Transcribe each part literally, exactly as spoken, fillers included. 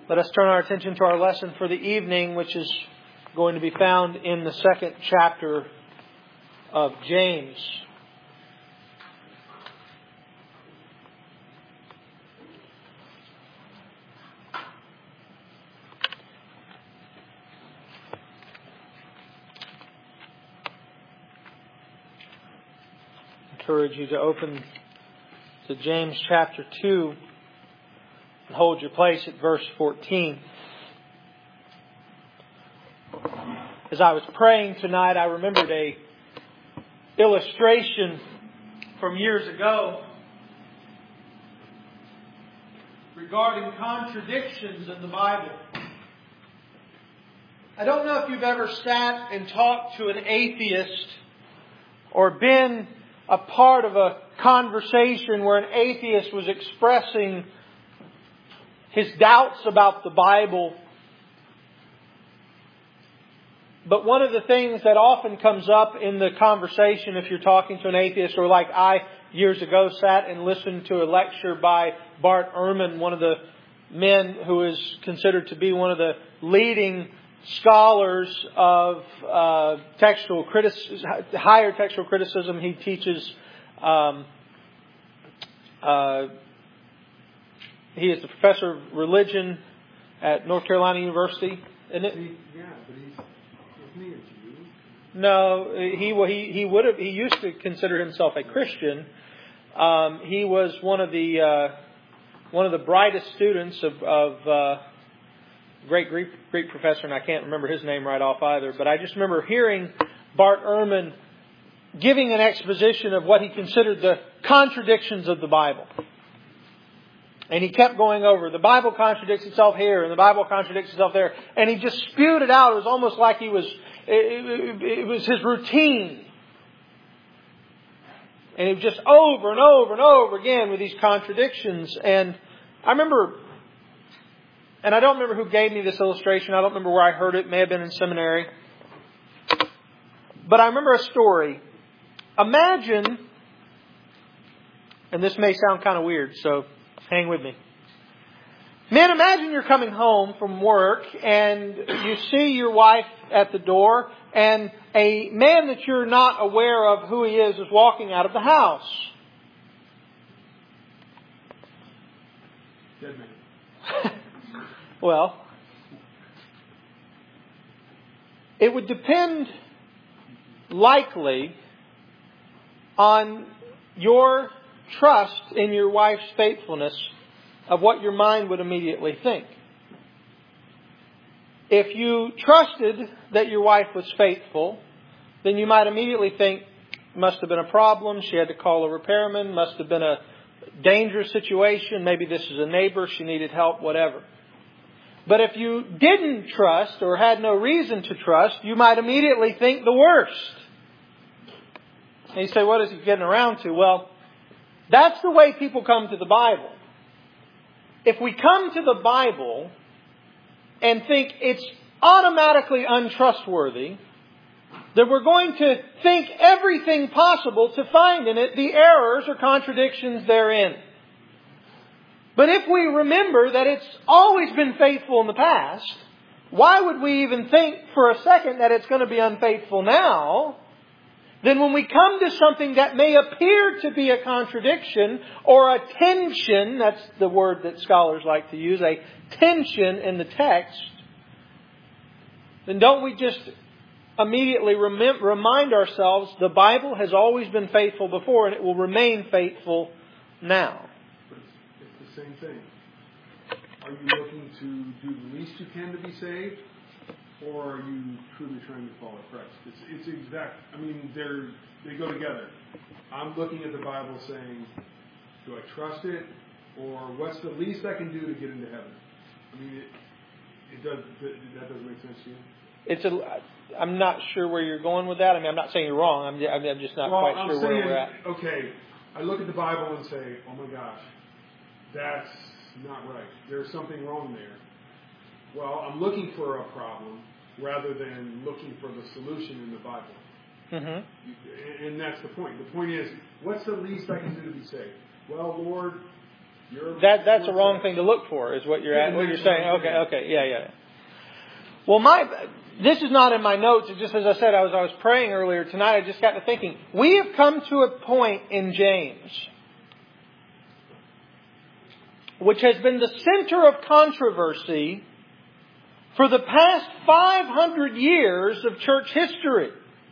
Let us turn our attention to our lesson for the evening, which is going to be found in the second chapter of James. I encourage you to open to James chapter two. Hold your place at verse fourteen. As I was praying tonight, I remembered a illustration from years ago regarding contradictions in the Bible. I don't know if you've ever sat and talked to an atheist or been a part of a conversation where an atheist was expressing his doubts about the Bible. But one of the things that often comes up in the conversation if you're talking to an atheist, or like I years ago sat and listened to a lecture by Bart Ehrman, one of the men who is considered to be one of the leading scholars of uh, textual criticism, higher textual criticism. He teaches um, uh, He is the professor of religion at North Carolina University, isn't it? Yeah, but he's, isn't he a Jew? No, he he he would have. He used to consider himself a Christian. Um, he was one of the uh, one of the brightest students of, of uh, great Greek Greek professor, and I can't remember his name right off either. But I just remember hearing Bart Ehrman giving an exposition of what he considered the contradictions of the Bible. And he kept going over, the Bible contradicts itself here, and the Bible contradicts itself there. And he just spewed it out. It was almost like he was, it, it, it was his routine. And it was just over and over and over again with these contradictions. And I remember, and I don't remember who gave me this illustration. I don't remember where I heard it. It may have been in seminary. But I remember a story. Imagine, and this may sound kind of weird, so hang with me. Men, imagine you're coming home from work and you see your wife at the door and a man that you're not aware of who he is is walking out of the house. Dead man. Well, it would depend likely on your trust in your wife's faithfulness of what your mind would immediately think. If you trusted that your wife was faithful, then you might immediately think, must have been a problem, she had to call a repairman, must have been a dangerous situation, maybe this is a neighbor, she needed help, whatever. But if you didn't trust or had no reason to trust, you might immediately think the worst. And you say, what is he getting around to? Well, that's the way people come to the Bible. If we come to the Bible and think it's automatically untrustworthy, then we're going to think everything possible to find in it the errors or contradictions therein. But if we remember that it's always been faithful in the past, why would we even think for a second that it's going to be unfaithful now? Then when we come to something that may appear to be a contradiction or a tension, that's the word that scholars like to use, a tension in the text, then don't we just immediately rem- remind ourselves the Bible has always been faithful before and it will remain faithful now. But it's, it's the same thing. Are you looking to do the least you can to be saved? Or are you truly trying to follow Christ? It's, it's exact. I mean, they're they go together. I'm looking at the Bible saying, do I trust it, or what's the least I can do to get into heaven? I mean, it, it does. That doesn't make sense to you. It's a. I'm not sure where you're going with that. I mean, I'm not saying you're wrong. I'm. I'm just not well, quite I'm sure saying, where we're at. Okay, I look at the Bible and say, oh my gosh, that's not right. There's something wrong there. Well, I'm looking for a problem rather than looking for the solution in the Bible. Mm-hmm. And that's the point. The point is, what's the least I can do to be saved? Well, Lord, You're, that that's a you're wrong saying. thing to look for, is what you're at, what you're That's saying. what I'm Okay, saying. okay, yeah, yeah. Well, my this is not in my notes. It's just as I said, I was I was praying earlier tonight. I just got to thinking. We have come to a point in James which has been the center of controversy for the past five hundred years of church history.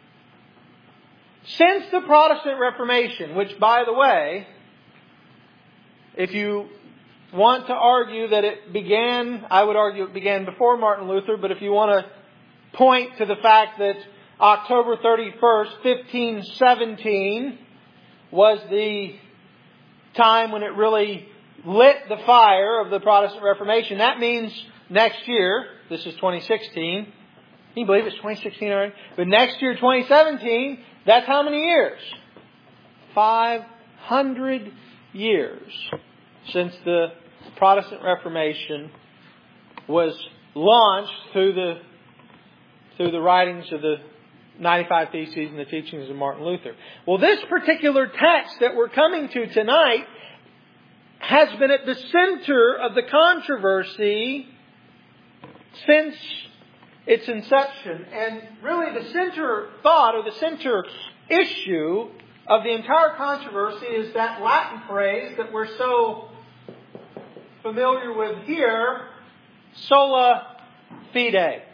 Since the Protestant Reformation, which, by the way, if you want to argue that it began, I would argue it began before Martin Luther, but if you want to point to the fact that October thirty-first, fifteen seventeen was the time when it really lit the fire of the Protestant Reformation, that means next year, this is twenty sixteen, can you believe it's twenty sixteen already? But next year, twenty seventeen, that's how many years? five hundred years since the Protestant Reformation was launched through the through the writings of the ninety-five Theses and the teachings of Martin Luther. Well, this particular text that we're coming to tonight has been at the center of the controversy since its inception. And really the center thought or the center issue of the entire controversy is that Latin phrase that we're so familiar with here, sola fide.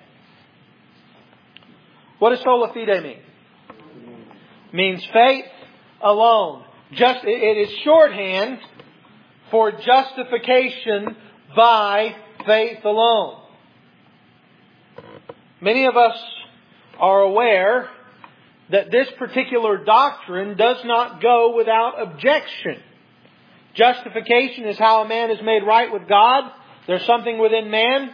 What does sola fide mean? It means faith alone. Just it is shorthand for justification by faith alone. Many of us are aware that this particular doctrine does not go without objection. Justification is how a man is made right with God. There's something within man,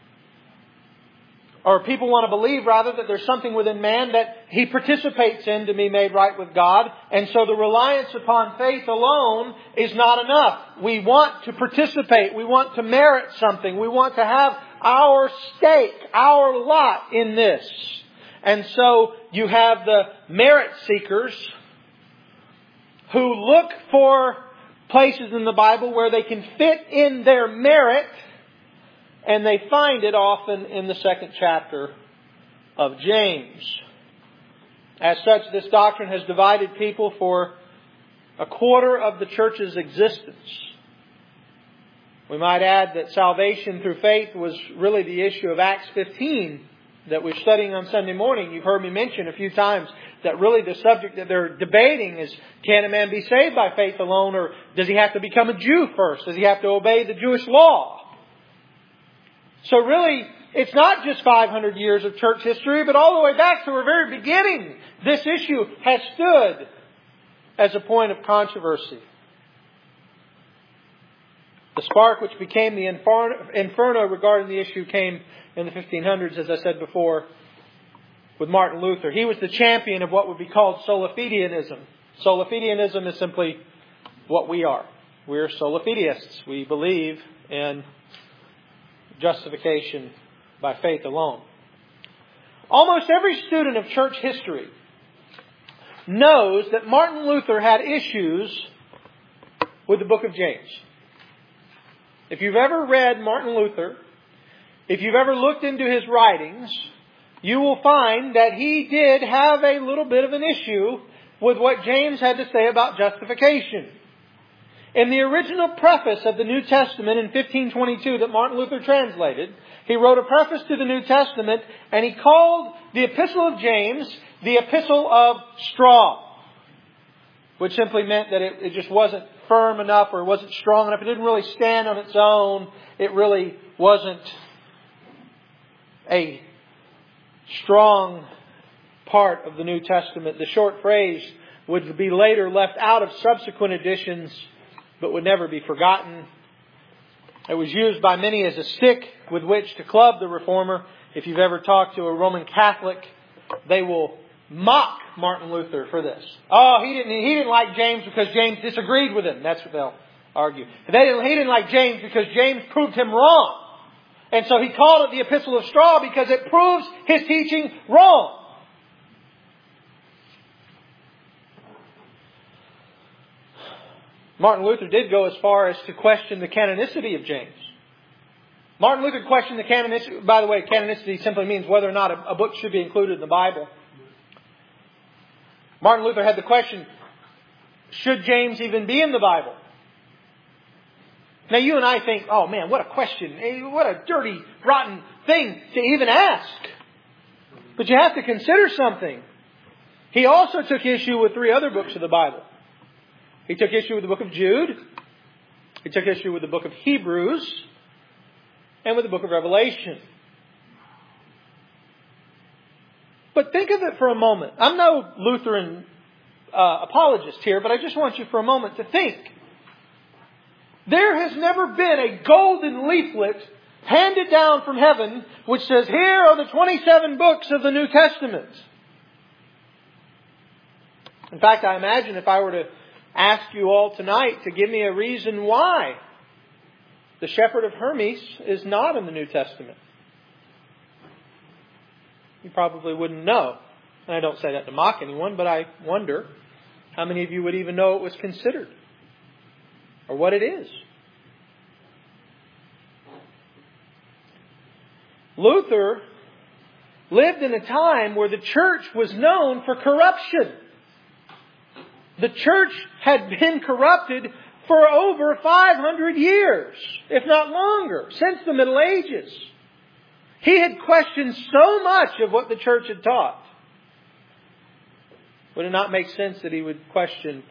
or people want to believe rather that there's something within man that he participates in to be made right with God. And so the reliance upon faith alone is not enough. We want to participate. We want to merit something. We want to have our stake, our lot in this. And so you have the merit seekers who look for places in the Bible where they can fit in their merit, and they find it often in the second chapter of James. As such, this doctrine has divided people for a quarter of the church's existence. We might add that salvation through faith was really the issue of Acts fifteen that we're studying on Sunday morning. You've heard me mention a few times that really the subject that they're debating is, can a man be saved by faith alone, or does he have to become a Jew first? Does he have to obey the Jewish law? So really, it's not just five hundred years of church history, but all the way back to our very beginning, this issue has stood as a point of controversy. The spark which became the inferno regarding the issue came in the fifteen hundreds, as I said before, with Martin Luther. He was the champion of what would be called sola fideianism. Sola fideianism is simply what we are. We're sola fideists. We believe in justification by faith alone. Almost every student of church history knows that Martin Luther had issues with the book of James. If you've ever read Martin Luther, if you've ever looked into his writings, you will find that he did have a little bit of an issue with what James had to say about justification. In the original preface of the New Testament in fifteen twenty-two that Martin Luther translated, he wrote a preface to the New Testament, and he called the Epistle of James the Epistle of Straw, which simply meant that it, it just wasn't firm enough, or it wasn't strong enough. It didn't really stand on its own. It really wasn't a strong part of the New Testament. The short phrase would be later left out of subsequent editions, but would never be forgotten. It was used by many as a stick with which to club the reformer. If you've ever talked to a Roman Catholic, they will mock Martin Luther for this. Oh, he didn't, he didn't like James because James disagreed with him. That's what they'll argue. They didn't, he didn't like James because James proved him wrong. And so he called it the Epistle of Straw because it proves his teaching wrong. Martin Luther did go as far as to question the canonicity of James. Martin Luther questioned the canonicity. By the way, canonicity simply means whether or not a, a book should be included in the Bible. Martin Luther had the question, should James even be in the Bible? Now you and I think, oh man, what a question. What a dirty, rotten thing to even ask. But you have to consider something. He also took issue with three other books of the Bible. He took issue with the book of Jude. He took issue with the book of Hebrews. And with the book of Revelation. But think of it for a moment. I'm no Lutheran uh, apologist here, but I just want you for a moment to think. There has never been a golden leaflet handed down from heaven which says, here are the twenty-seven books of the New Testament. In fact, I imagine if I were to ask you all tonight to give me a reason why the Shepherd of Hermas is not in the New Testament, you probably wouldn't know. And I don't say that to mock anyone, but I wonder how many of you would even know it was considered or what it is. Luther lived in a time where the church was known for corruption. The church had been corrupted for over five hundred years, if not longer, since the Middle Ages. He had questioned so much of what the church had taught. Would it not make sense that he would question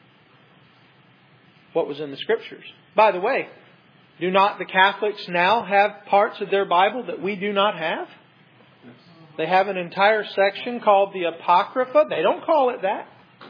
what was in the Scriptures? By the way, do not the Catholics now have parts of their Bible that we do not have? They have an entire section called the Apocrypha. They don't call it that.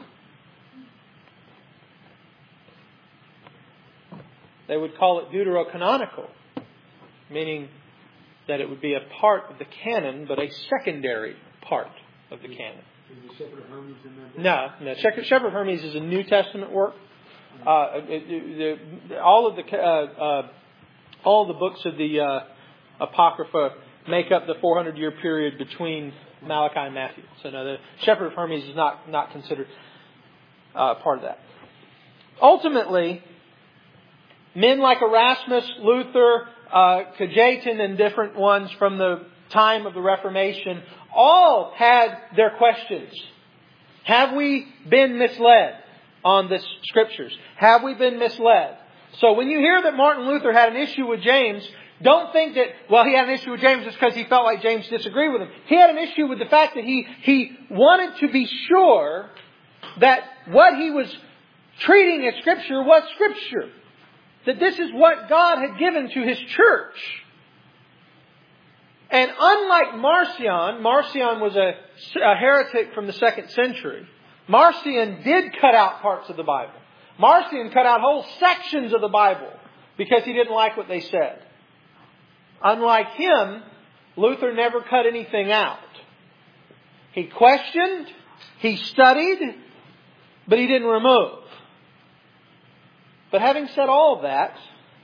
They would call it deuterocanonical, meaning that it would be a part of the canon, but a secondary part of the canon. Is the Shepherd of Hermas in that book? No, no. Shepherd of Hermas is a New Testament work. Uh, it, it, the, all of the uh, uh, all the books of the uh, Apocrypha make up the four hundred year period between Malachi and Matthew. So no, the Shepherd of Hermas is not not considered uh, part of that. Ultimately, men like Erasmus, Luther, uh, Cajetan, and different ones from the time of the Reformation all had their questions. Have we been misled on the Scriptures? Have we been misled? So when you hear that Martin Luther had an issue with James, don't think that, well, he had an issue with James just because he felt like James disagreed with him. He had an issue with the fact that he, he wanted to be sure that what he was treating as Scripture was Scripture. That this is what God had given to His church. And unlike Marcion, Marcion was a, a heretic from the second century. Marcion did cut out parts of the Bible. Marcion cut out whole sections of the Bible because he didn't like what they said. Unlike him, Luther never cut anything out. He questioned, he studied, but he didn't remove. But having said all of that,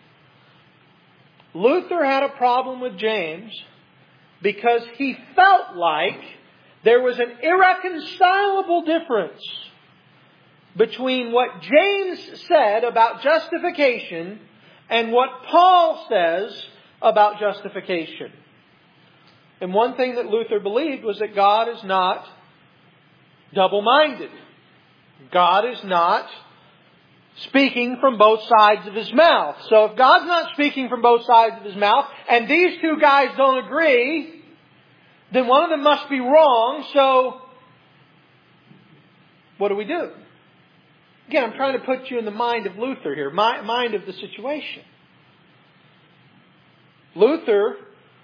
Luther had a problem with James because he felt like there was an irreconcilable difference between what James said about justification and what Paul says about justification. And one thing that Luther believed was that God is not double-minded. God is not speaking from both sides of His mouth. So if God's not speaking from both sides of His mouth, and these two guys don't agree, then one of them must be wrong. So what do we do? Again, I'm trying to put you in the mind of Luther here, mind of the situation. Luther,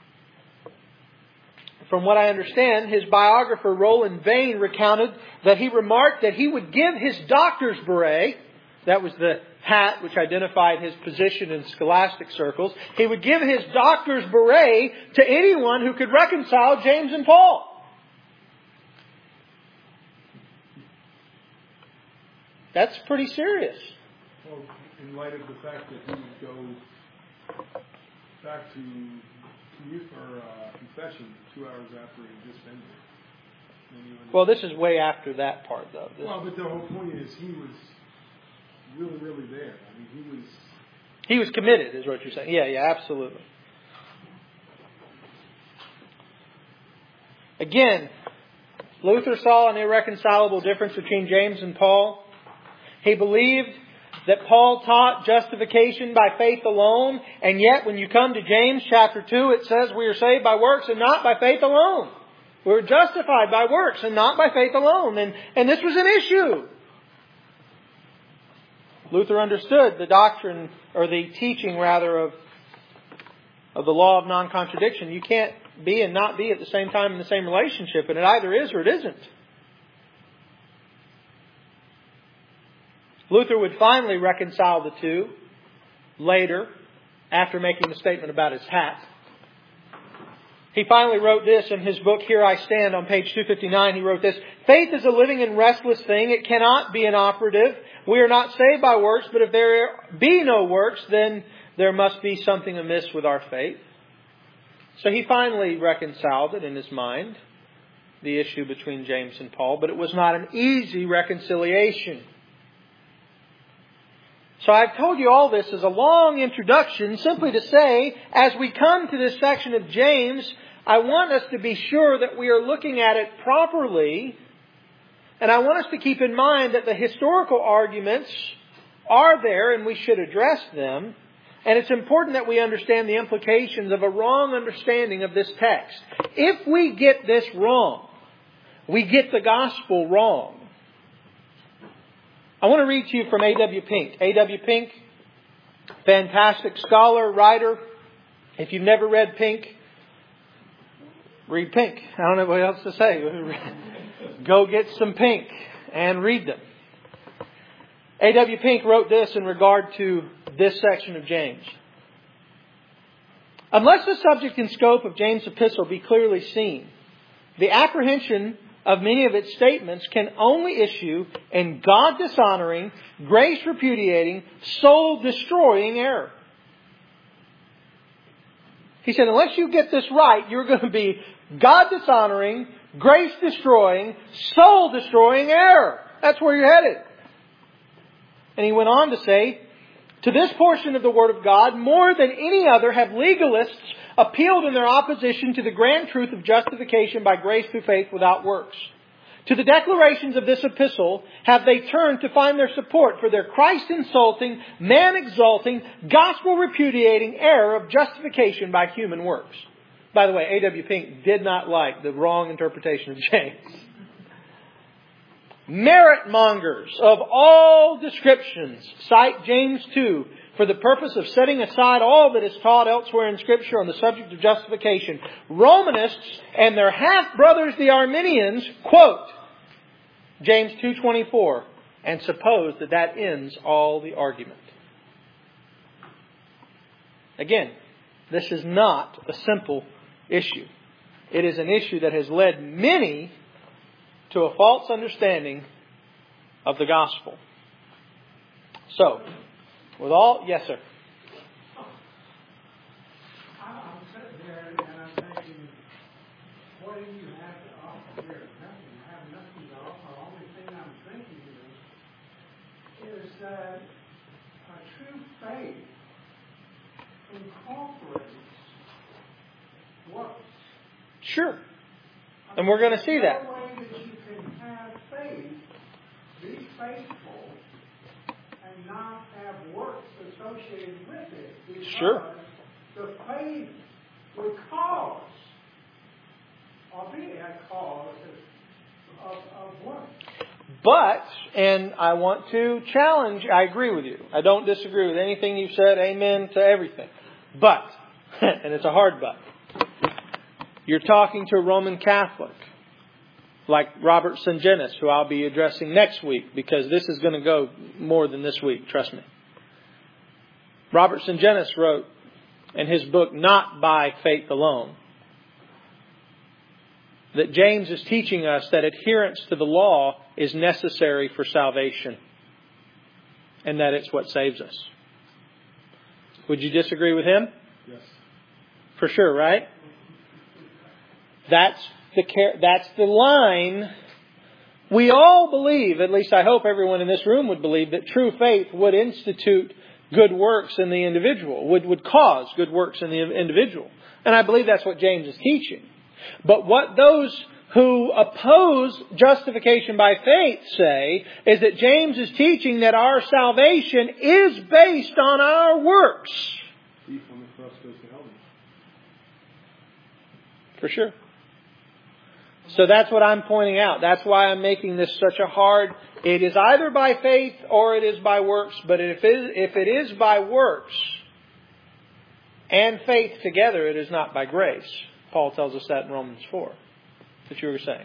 from what I understand, his biographer Roland Vane recounted that he remarked that he would give his doctor's beret, that was the hat which identified his position in scholastic circles, he would give his doctor's beret to anyone who could reconcile James and Paul. That's pretty serious. Well, in light of the fact that he would go back to youth or uh, confession two hours after he just ended. Well, this is way after that part, though. This well, but the whole point is he was really, really there. I mean, he was... He was committed, is what you're saying. Yeah, yeah, absolutely. Again, Luther saw an irreconcilable difference between James and Paul. He believed that Paul taught justification by faith alone, and yet when you come to James chapter two, it says we are saved by works and not by faith alone. We're justified by works and not by faith alone. And, and this was an issue. Luther understood the doctrine, or the teaching rather, of, of the law of non-contradiction. You can't be and not be at the same time in the same relationship, and it either is or it isn't. Luther would finally reconcile the two later, after making the statement about his hat. He finally wrote this in his book, Here I Stand, on page two fifty-nine. He wrote this: "Faith is a living and restless thing. It cannot be inoperative. We are not saved by works, but if there be no works, then there must be something amiss with our faith." So he finally reconciled it in his mind, the issue between James and Paul, but it was not an easy reconciliation. So I've told you all this as a long introduction, simply to say, as we come to this section of James, I want us to be sure that we are looking at it properly. And I want us to keep in mind that the historical arguments are there and we should address them. And it's important that we understand the implications of a wrong understanding of this text. If we get this wrong, we get the gospel wrong. I want to read to you from A W Pink. A W Pink, fantastic scholar, writer. If you've never read Pink, read Pink. I don't know what else to say. Go get some Pink and read them. A W Pink wrote this in regard to this section of James. "Unless the subject and scope of James' epistle be clearly seen, the apprehension of many of its statements can only issue in God-dishonoring, grace-repudiating, soul-destroying error." He said, unless you get this right, you're going to be God-dishonoring, grace-destroying, soul-destroying error. That's where you're headed. And he went on to say, "To this portion of the Word of God, more than any other, have legalists appealed in their opposition to the grand truth of justification by grace through faith without works. To the declarations of this epistle have they turned to find their support for their Christ-insulting, man-exalting, gospel-repudiating error of justification by human works." By the way, A W Pink did not like the wrong interpretation of James. "Merit mongers of all descriptions cite James two for the purpose of setting aside all that is taught elsewhere in Scripture on the subject of justification. Romanists and their half-brothers the Arminians quote James two twenty-four and suppose that that ends all the argument." Again, this is not a simple issue. It is an issue that has led many to a false understanding of the gospel. So, with all... Yes, sir. I'm sitting there and I'm thinking, what do you have to offer here? Nothing. I have nothing to offer. The only thing I'm thinking is, is that a true faith incorporates works. Sure. And we're going to see that. No way that you can have faith, be faithful, and not have works associated with it. Because sure. the faith would cause, or be a cause of, of, of works. But, and I want to challenge, I agree with you. I don't disagree with anything you've said. Amen to everything. But, and it's a hard but, you're talking to a Roman Catholic, like Robert Sungenis, who I'll be addressing next week, because this is going to go more than this week, trust me. Robert Sungenis wrote in his book, Not by Faith Alone, that James is teaching us that adherence to the law is necessary for salvation, and that it's what saves us. Would you disagree with him? Yes. For sure, right? That's the that's the line we all believe, at least I hope everyone in this room would believe, that true faith would institute good works in the individual, would, would cause good works in the individual. And I believe that's what James is teaching. But what those who oppose justification by faith say is that James is teaching that our salvation is based on our works. Thief on the cross goes to heaven. For sure. So that's what I'm pointing out. That's why I'm making this such a hard... It is either by faith or it is by works. But if it is, if it is by works and faith together, it is not by grace. Paul tells us that in Romans four. That you were saying.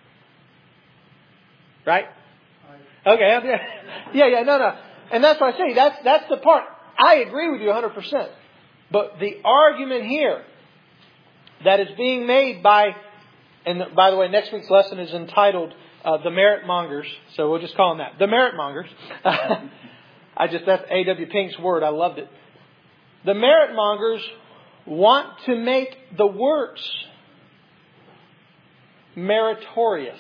Right? Okay. Yeah, yeah, no, no. And that's what I say. That's, that's the part. I agree with you one hundred percent. But the argument here that is being made by... And by the way, next week's lesson is entitled uh, The Merit Mongers. So we'll just call them that. The Merit Mongers. I just, that's A W Pink's word. I loved it. The Merit Mongers want to make the works meritorious.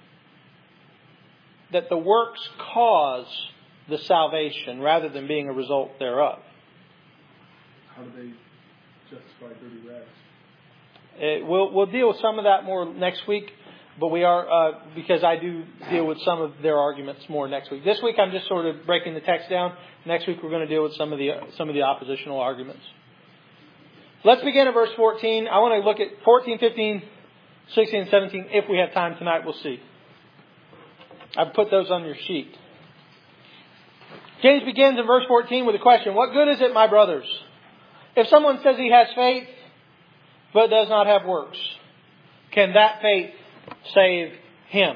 That the works cause the salvation rather than being a result thereof. How do they justify dirty rags? It, we'll, we'll deal with some of that more next week, but we are, uh, because I do deal with some of their arguments more next week. This week I'm just sort of breaking the text down. Next week we're going to deal with some of the, some of the oppositional arguments. Let's begin at verse fourteen. I want to look at fourteen, fifteen, sixteen, and seventeen. If we have time tonight, we'll see. I've put those on your sheet. James begins in verse fourteen with a question. What good is it, my brothers, if someone says he has faith, but does not have works? Can that faith save him?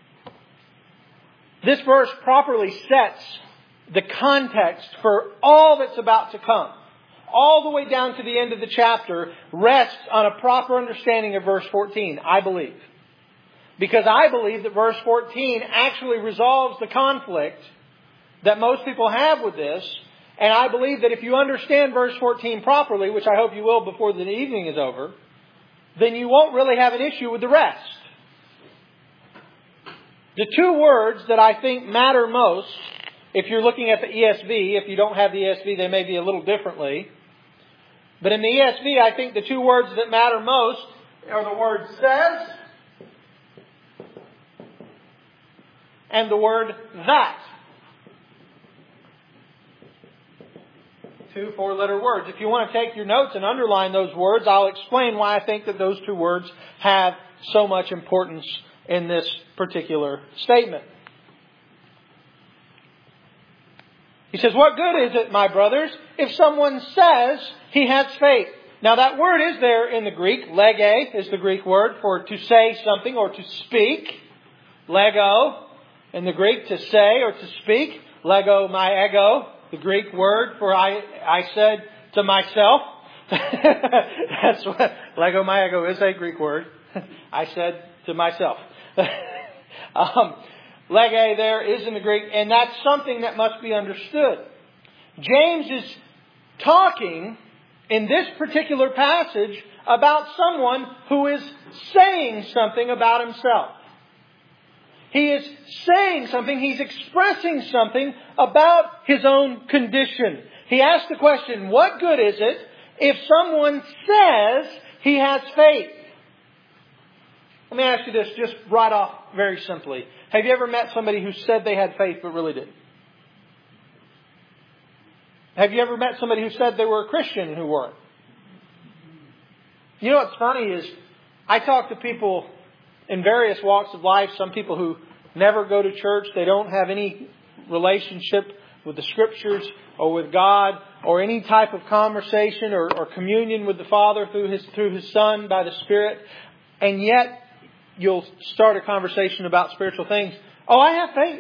This verse properly sets the context for all that's about to come. All the way down to the end of the chapter rests on a proper understanding of verse fourteen, I believe. Because I believe that verse fourteen actually resolves the conflict that most people have with this. And I believe that if you understand verse fourteen properly, which I hope you will before the evening is over, then you won't really have an issue with the rest. The two words that I think matter most, if you're looking at the E S V, if you don't have the E S V, they may be a little differently. But in the E S V, I think the two words that matter most are the word says and the word that. Two four-letter words. If you want to take your notes and underline those words, I'll explain why I think that those two words have so much importance in this particular statement. He says, what good is it, my brothers, if someone says he has faith? Now that word is there in the Greek. Lege is the Greek word for to say something or to speak. Lego in the Greek, to say or to speak. Lego my ego. The Greek word for I, I said to myself. That's what Lego my ego is, a Greek word. I said to myself. um, lege there is in the Greek, and that's something that must be understood. James is talking in this particular passage about someone who is saying something about himself. He is saying something, he's expressing something about his own condition. He asks the question, what good is it if someone says he has faith? Let me ask you this just right off very simply. Have you ever met somebody who said they had faith but really didn't? Have you ever met somebody who said they were a Christian and who weren't? You know what's funny is I talk to people in various walks of life, some people who never go to church, they don't have any relationship with the Scriptures or with God or any type of conversation or, or communion with the Father through His through His Son by the Spirit. And yet you'll start a conversation about spiritual things. Oh, I have faith.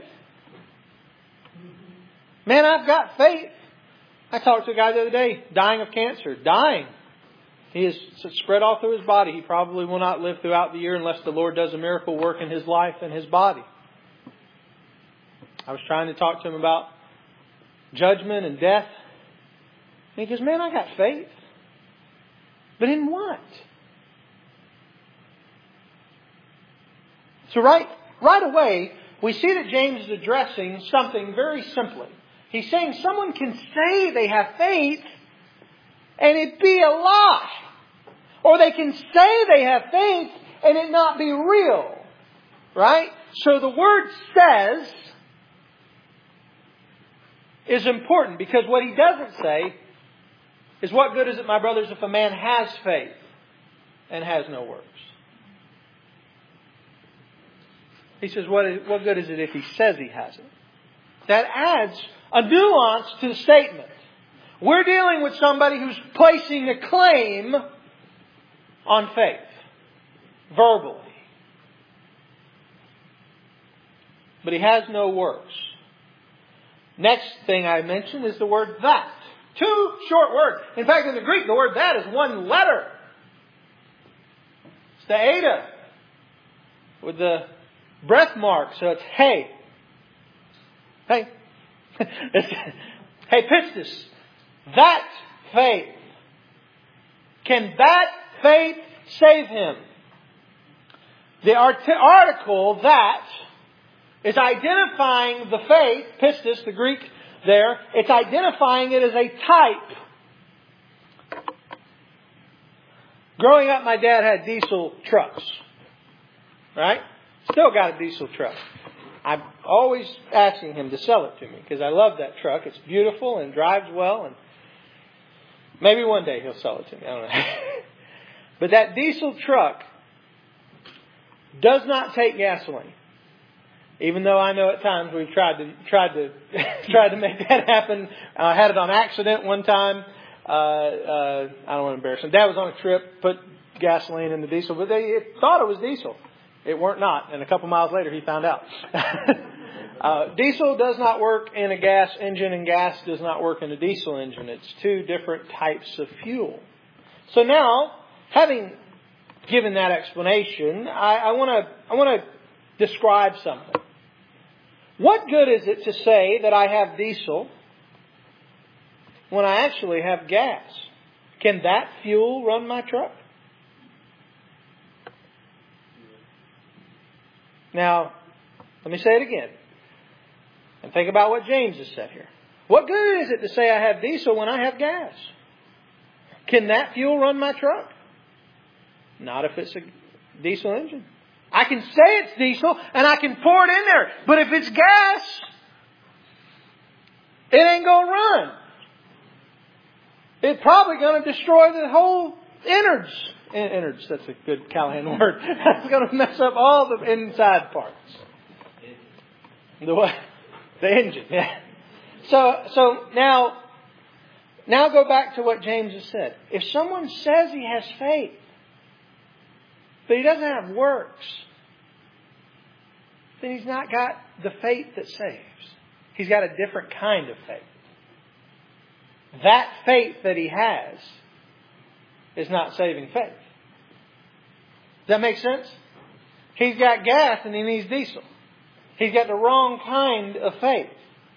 Man, I've got faith. I talked to a guy the other day, dying of cancer. Dying. He is spread all through his body. He probably will not live throughout the year unless the Lord does a miracle work in his life and his body. I was trying to talk to him about judgment and death. And he goes, man, I got faith. But in what? So right right away, we see that James is addressing something very simply. He's saying someone can say they have faith and it be a lie. Or they can say they have faith and it not be real. Right? So the word says is important, because what he doesn't say is, what good is it, my brothers, if a man has faith and has no works? He says, what, is, what good is it if he says he has it? That adds a nuance to the statement. We're dealing with somebody who's placing a claim on faith, verbally. But he has no works. Next thing I mentioned is the word that. Two short words. In fact, in the Greek, the word that is one letter. It's the eta with the breath mark. So it's hey. Hey. Hey, pistis. That faith. Can that faith save him? The art- article that is identifying the faith, pistis, the Greek there, it's identifying it as a type. Growing up, my dad had diesel trucks. Right? Still got a diesel truck. I'm always asking him to sell it to me because I love that truck. It's beautiful and drives well, and maybe one day he'll sell it to me. I don't know. But that diesel truck does not take gasoline. Even though I know at times we've tried to tried to tried to make that happen. I had it on accident one time. Uh, uh, I don't want to embarrass him. Dad was on a trip, put gasoline in the diesel, but they thought it was diesel. It weren't not. And a couple miles later, he found out. uh, diesel does not work in a gas engine, and gas does not work in a diesel engine. It's two different types of fuel. So now, having given that explanation, I want to I want to describe something. What good is it to say that I have diesel when I actually have gas? Can that fuel run my truck? Now, let me say it again. And think about what James has said here. What good is it to say I have diesel when I have gas? Can that fuel run my truck? Not if it's a diesel engine. I can say it's diesel and I can pour it in there. But if it's gas, it ain't going to run. It's probably going to destroy the whole innards. Innards, that's a good Callahan word. That's going to mess up all the inside parts. The what? The engine, yeah. So, so now, now go back to what James has said. If someone says he has faith, but he doesn't have works, then he's not got the faith that saves. He's got a different kind of faith. That faith that he has is not saving faith. Does that make sense? He's got gas and he needs diesel. He's got the wrong kind of faith.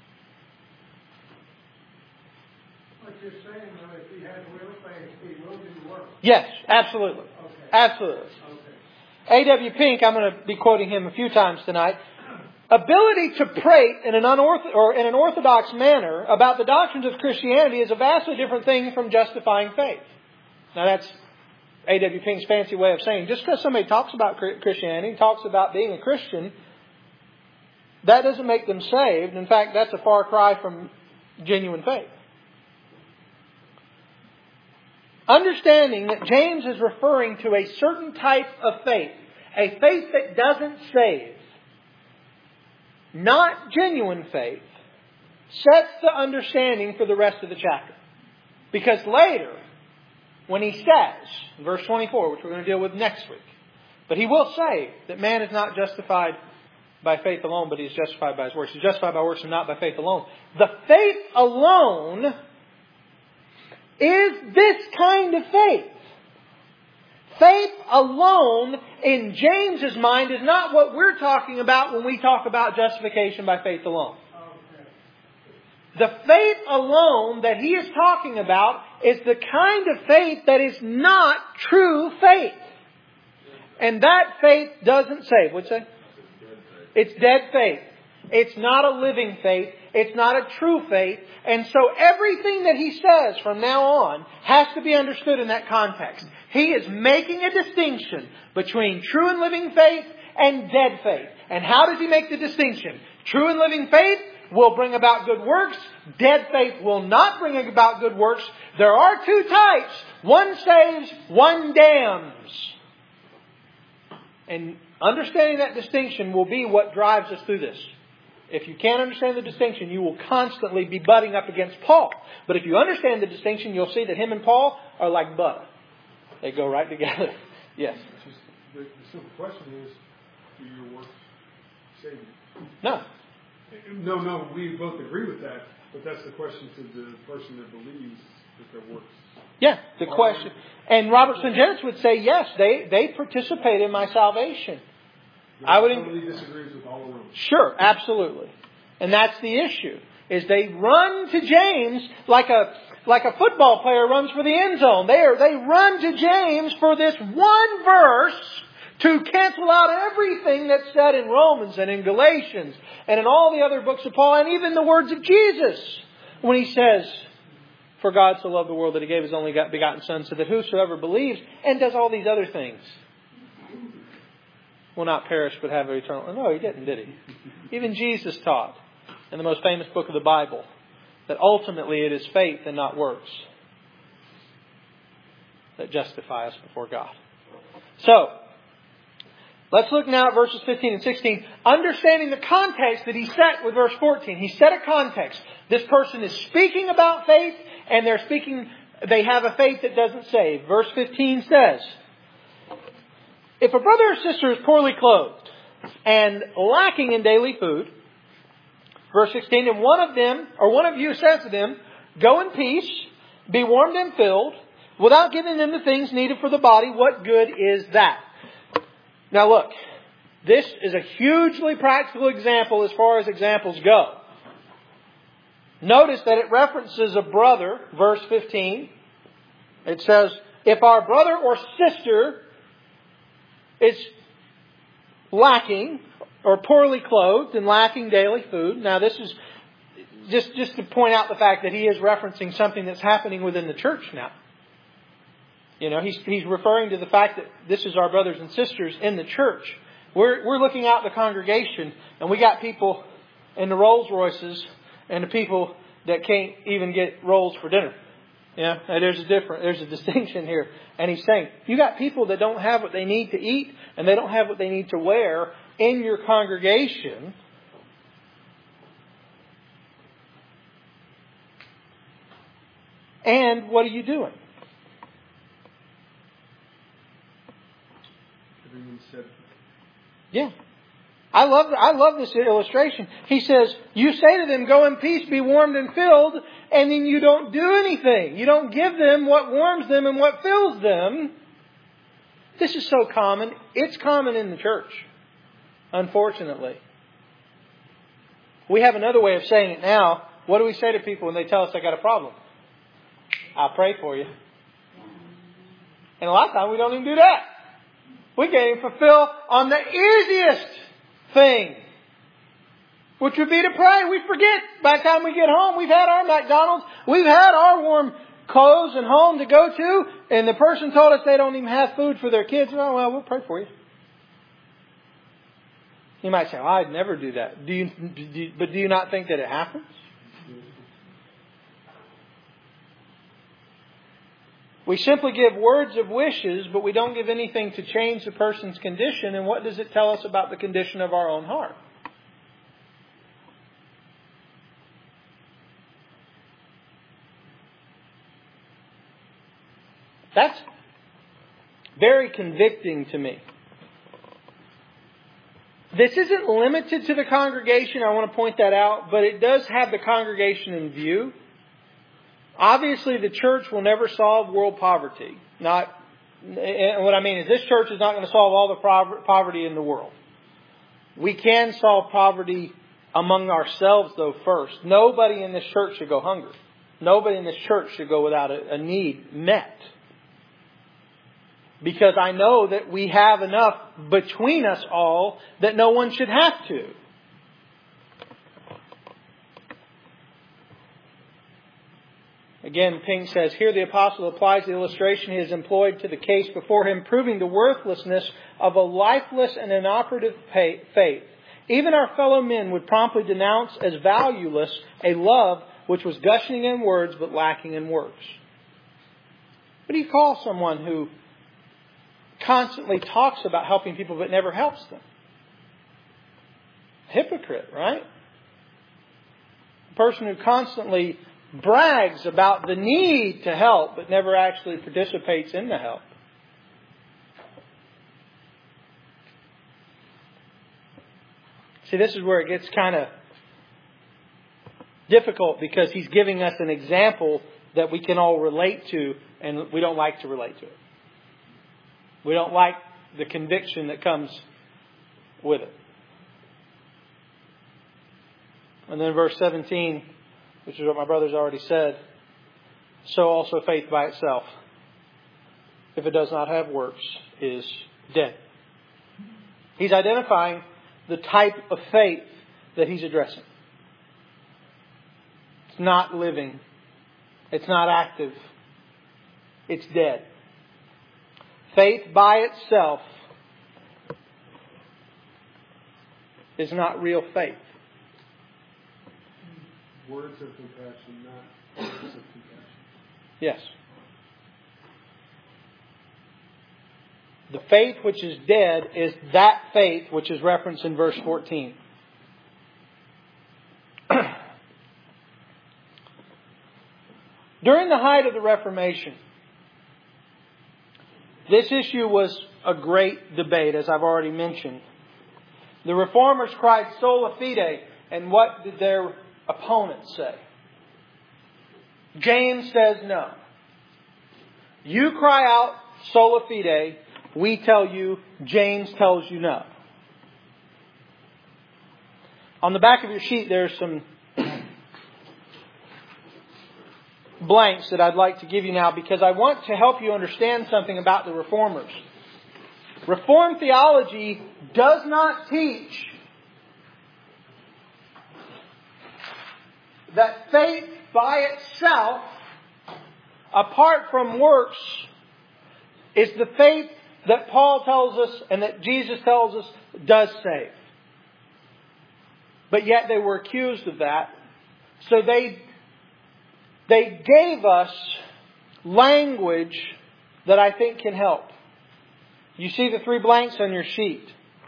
What you're saying, though, if he has real faith, he will do work. Yes, absolutely. Okay. Absolutely. Okay. A W Pink, I'm going to be quoting him a few times tonight. Ability to prate in an unorthodox or in an orthodox manner about the doctrines of Christianity is a vastly different thing from justifying faith. Now that's A W Pink's fancy way of saying, just because somebody talks about Christianity, talks about being a Christian, that doesn't make them saved. In fact, that's a far cry from genuine faith. Understanding that James is referring to a certain type of faith, a faith that doesn't save, not genuine faith, sets the understanding for the rest of the chapter. Because later, when he says, in verse twenty-four, which we're going to deal with next week, but he will say that man is not justified by faith alone, but he is justified by his works. He's justified by works and not by faith alone. The faith alone is this kind of faith. Faith alone, in James's mind, is not what we're talking about when we talk about justification by faith alone. The faith alone that he is talking about is the kind of faith that is not true faith. And that faith doesn't save. What'd you say? It's dead faith. It's not a living faith. It's not a true faith. And so everything that he says from now on has to be understood in that context. He is making a distinction between true and living faith and dead faith. And how does he make the distinction? True and living faith will bring about good works. Dead faith will not bring about good works. There are two types. One saves, one damns. And understanding that distinction will be what drives us through this. If you can't understand the distinction, you will constantly be butting up against Paul. But if you understand the distinction, you'll see that him and Paul are like butter. They go right together. Yes. Just, the, the simple question is, do your works save you? No. No, no, we both agree with that. But that's the question to the person that believes that their works. Yeah, the question. And Robert Sungenis would say, yes, they, they participate in my salvation. I would totally disagrees with all of them. Sure, absolutely. And that's the issue. Is they run to James like a like a football player runs for the end zone. They are, they run to James for this one verse to cancel out everything that's said in Romans and in Galatians and in all the other books of Paul and even the words of Jesus when he says, "For God so loved the world that He gave His only begotten Son, so that whosoever believes," and does all these other things, will not perish but have eternal. No, He didn't, did He? Even Jesus taught in the most famous book of the Bible that ultimately it is faith and not works that justify us before God. So, let's look now at verses fifteen and sixteen. Understanding the context that he set with verse fourteen. He set a context. This person is speaking about faith, and they're speaking, they have a faith that doesn't save. Verse fifteen says, "If a brother or sister is poorly clothed and lacking in daily food," verse sixteen, "and one of them, or one of you says to them, 'Go in peace, be warmed and filled,' without giving them the things needed for the body, what good is that?" Now look, this is a hugely practical example as far as examples go. Notice that it references a brother, verse fifteen. It says, if our brother or sister is lacking or poorly clothed and lacking daily food. Now this is just, just to point out the fact that he is referencing something that's happening within the church now. You know, he's, he's referring to the fact that this is our brothers and sisters in the church. We're, we're looking out the congregation and we got people in the Rolls Royces and the people that can't even get rolls for dinner. Yeah, and there's a different, there's a distinction here. And he's saying, you got people that don't have what they need to eat and they don't have what they need to wear in your congregation. And what are you doing? Everyone said. Yeah. I love, I love this illustration. He says, you say to them, "Go in peace, be warmed and filled," and then you don't do anything. You don't give them what warms them and what fills them. This is so common. It's common in the church, unfortunately. We have another way of saying it now. What do we say to people when they tell us they got a problem? "I'll pray for you." And a lot of times we don't even do that. We can't even fulfill on the easiest thing, which would be to pray. We forget by the time we get home. We've had our McDonald's. We've had our warm clothes and home to go to. And the person told us they don't even have food for their kids. Oh, well, we'll pray for you. You might say, "Oh, I'd never do that." Do you, do you, but do you not think that it happens? We simply give words of wishes, but we don't give anything to change the person's condition. And what does it tell us about the condition of our own heart? That's very convicting to me. This isn't limited to the congregation. I want to point that out, but it does have the congregation in view. Obviously, the church will never solve world poverty. Not, and what I mean is this church is not going to solve all the poverty in the world. We can solve poverty among ourselves, though, first. Nobody in this church should go hungry. Nobody in this church should go without a, a need met. because I know that we have enough between us all that no one should have to. Again, Pink says, here the apostle applies the illustration he has employed to the case before him, proving the worthlessness of a lifeless and inoperative faith. Even our fellow men would promptly denounce as valueless a love which was gushing in words but lacking in works. What do you call someone who constantly talks about helping people but never helps them? Hypocrite, right? A person who constantly brags about the need to help but never actually participates in the help. See, this is where it gets kind of difficult because he's giving us an example that we can all relate to, and we don't like to relate to it. We don't like the conviction that comes with it. And then verse seventeen, which is what my brother's already said, so also faith by itself, if it does not have works, is dead. He's identifying the type of faith that he's addressing. It's not living. It's not active. It's dead. Faith by itself is not real faith. Words of compassion, not words of compassion. Yes. The faith which is dead is that faith which is referenced in verse fourteen. During the height of the Reformation, this issue was a great debate, as I've already mentioned. The Reformers cried sola fide, and what did their opponents say? James says no. You cry out sola fide, we tell you, James tells you no. On the back of your sheet there's some blanks that I'd like to give you now because I want to help you understand something about the Reformers. Reformed theology does not teach that faith by itself, apart from works, is the faith that Paul tells us and that Jesus tells us does save. But yet they were accused of that. So they, they gave us language that I think can help. You see the three blanks on your sheet.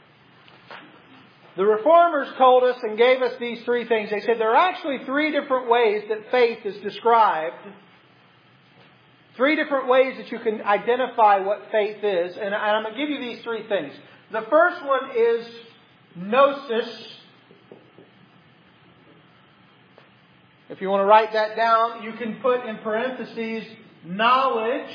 The Reformers told us and gave us these three things. They said there are actually three different ways that faith is described. Three different ways that you can identify what faith is. And I'm going to give you these three things. The first one is gnosis. If you want to write that down, you can put in parentheses knowledge.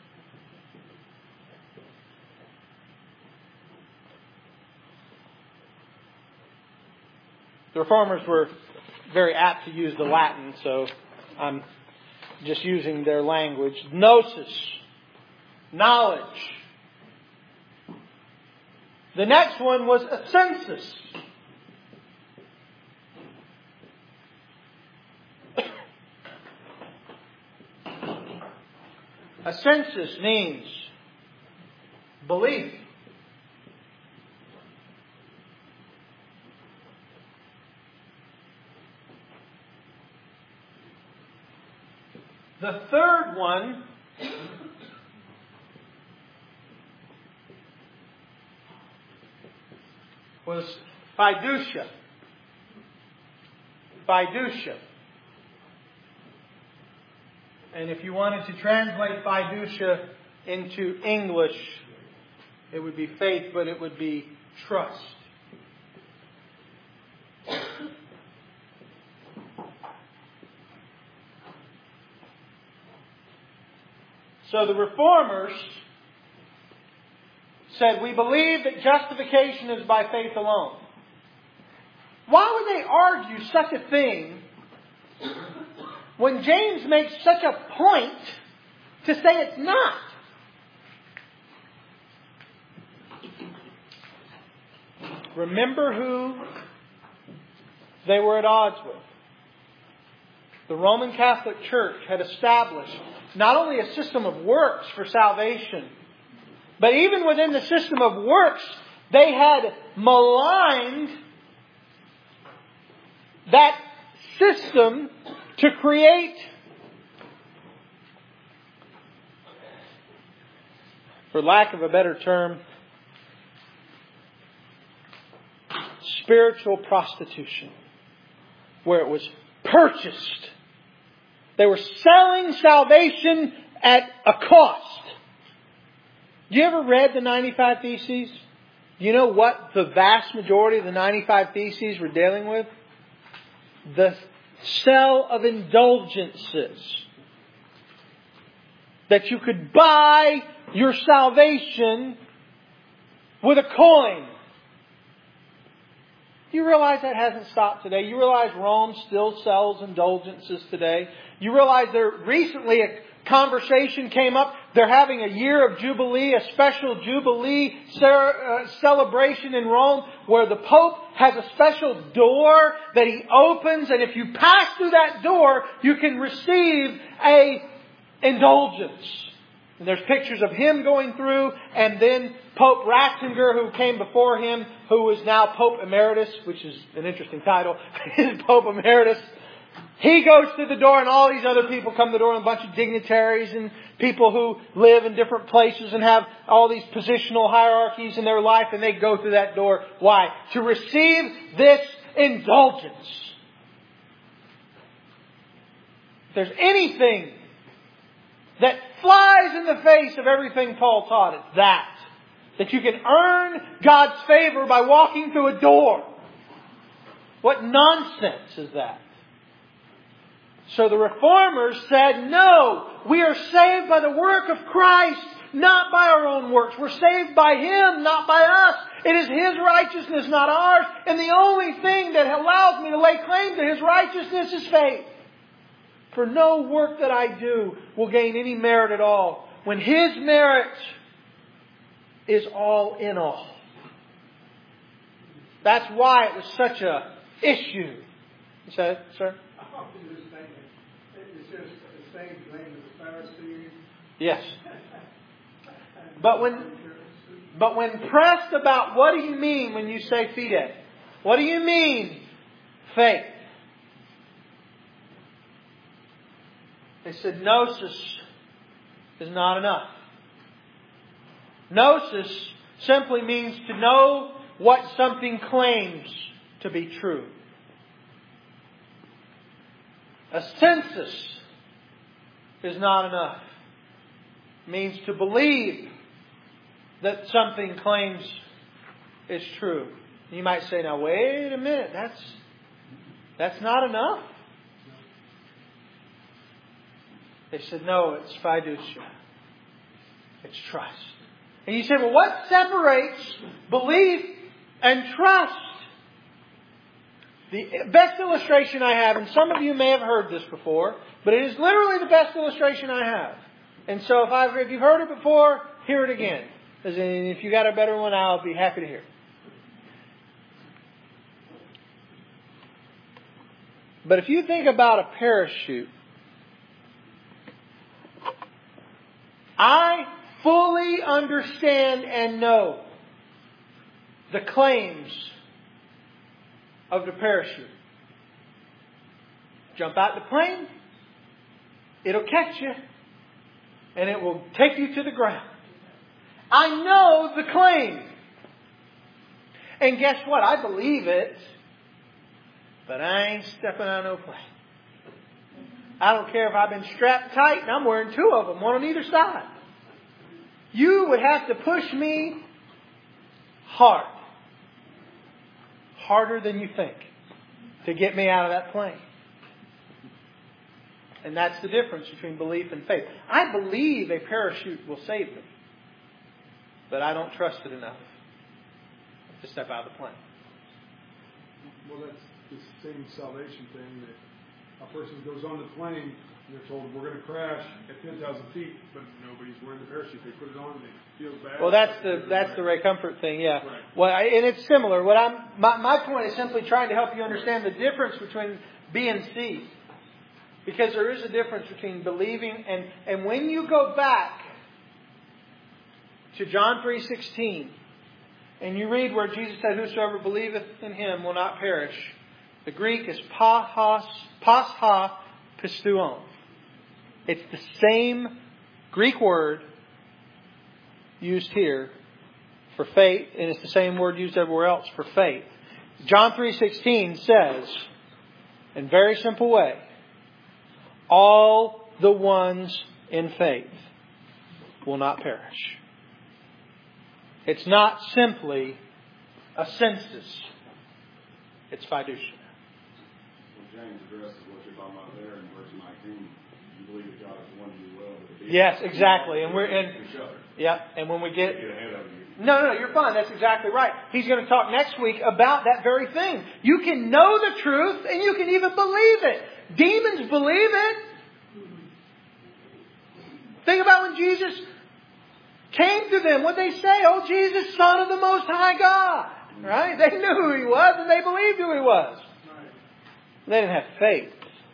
The Reformers were very apt to use the Latin, so I'm just using their language. Gnosis. Knowledge. The next one was assensus. Assensus means belief. The third one was fiducia. Fiducia. And if you wanted to translate fiducia into English, it would be faith, but it would be trust. So the Reformers said, we believe that justification is by faith alone. Why would they argue such a thing when James makes such a point to say it's not? remember who they were at odds with. The Roman Catholic Church had established not only a system of works for salvation, but even within the system of works, they had maligned that system to create for lack of a better term, spiritual prostitution, where it was purchased. They were selling salvation at a cost. You ever read the ninety-five Theses? You know what the vast majority of the ninety-five Theses were dealing with? The sale of indulgences. That you could buy your salvation with a coin. You realize that hasn't stopped today? You realize Rome still sells indulgences today? You realize there recently a conversation came up. They're having a year of Jubilee, a special Jubilee celebration in Rome where the Pope has a special door that he opens, and if you pass through that door, you can receive a indulgence. And there's pictures of him going through, and then Pope Ratzinger, who came before him, who is now Pope Emeritus, which is an interesting title, is Pope Emeritus. He goes through the door, and all these other people come to the door, and a bunch of dignitaries and people who live in different places and have all these positional hierarchies in their life, and they go through that door. Why? To receive this indulgence. If there's anything that flies in the face of everything Paul taught, it's that. That you can earn God's favor by walking through a door. What nonsense is that? So the Reformers said, no, we are saved by the work of Christ, not by our own works. We're saved by Him, not by us. It is His righteousness, not ours. And the only thing that allows me to lay claim to His righteousness is faith. For no work that I do will gain any merit at all, when His merit is all in all. That's why it was such a issue. You said, sir? It's just the same thing as the Pharisees. Yes. But when, but when pressed about what do you mean when you say fide? What do you mean faith? They said gnosis is not enough. Gnosis simply means to know what something claims to be true. A census is not enough. It means to believe that something claims is true. You might say, now wait a minute, that's that's not enough. They said, no, it's fiducia. It's trust. And you say, well, what separates belief and trust? The best illustration I have, and some of you may have heard this before, but it is literally the best illustration I have. And so if, I've, if you've heard it before, hear it again. And if you got a better one, I'll be happy to hear it. But if you think about a parachute, I fully understand and know the claims of the parachute. Jump out the plane, it'll catch you, and it will take you to the ground. I know the claim. And guess what? I believe it, but I ain't stepping on no plane. I don't care if I've been strapped tight and I'm wearing two of them, one on either side. You would have to push me hard. Harder than you think to get me out of that plane. And that's the difference between belief and faith. I believe a parachute will save me, but I don't trust it enough to step out of the plane. Well, that's the same salvation thing that a person goes on the plane They're told we're going to crash at ten thousand feet, but nobody's wearing the parachute. They put it on and they feel bad. Well, that's the that's the Ray Comfort thing, yeah. Right. Well, I, and it's similar. What I'm my my point is simply trying to help you understand the difference between B and C, because there is a difference between believing and and when you go back to John three sixteen and you read where Jesus said, "Whosoever believeth in Him will not perish." The Greek is pahos pasha pistuon. It's the same Greek word used here for faith, and it's the same word used everywhere else for faith. John three sixteen says, in a very simple way, all the ones in faith will not perish. It's not simply a census. It's fiducia. Well, James addresses what you're talking about there in verse nineteen. You believe that God is one you will. But Yes, exactly. And we're in. Yeah, and when we get. Get ahead of you. No, no, you're fine. That's exactly right. He's going to talk next week about that very thing. You can know the truth and you can even believe it. Demons believe it. Think about when Jesus came to them. What they say? Oh, Jesus, Son of the Most High God. Right? They knew who He was and they believed who He was. They didn't have faith.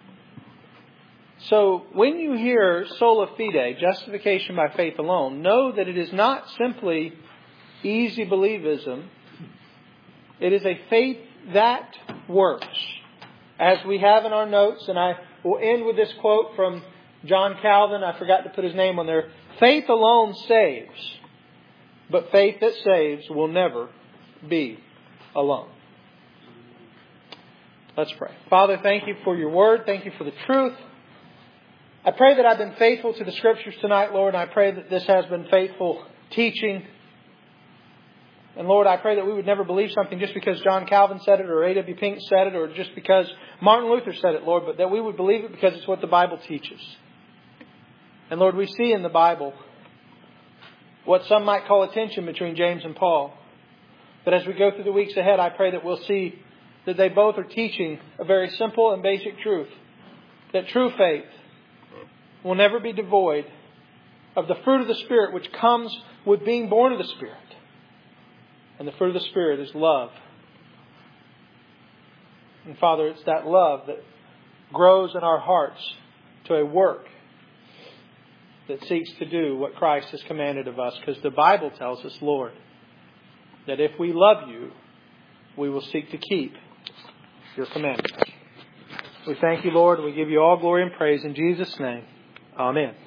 So when you hear sola fide, justification by faith alone, know that it is not simply easy believism. It is a faith that works. As we have in our notes, and I will end with this quote from John Calvin. I forgot to put his name on there. Faith alone saves, but faith that saves will never be alone. Let's pray. Father, thank you for your word. Thank you for the truth. I pray that I've been faithful to the Scriptures tonight, Lord, and I pray that this has been faithful teaching. And Lord, I pray that we would never believe something just because John Calvin said it or A W Pink said it or just because Martin Luther said it, Lord, but that we would believe it because it's what the Bible teaches. And Lord, we see in the Bible what some might call a tension between James and Paul. But as we go through the weeks ahead, I pray that we'll see that they both are teaching a very simple and basic truth. That true faith will never be devoid of the fruit of the Spirit, which comes with being born of the Spirit. And the fruit of the Spirit is love. And Father, it's that love that grows in our hearts to a work that seeks to do what Christ has commanded of us. Because the Bible tells us, Lord, that if we love you, we will seek to keep your commandments. We thank you, Lord. We give you all glory and praise in Jesus' name. Amen.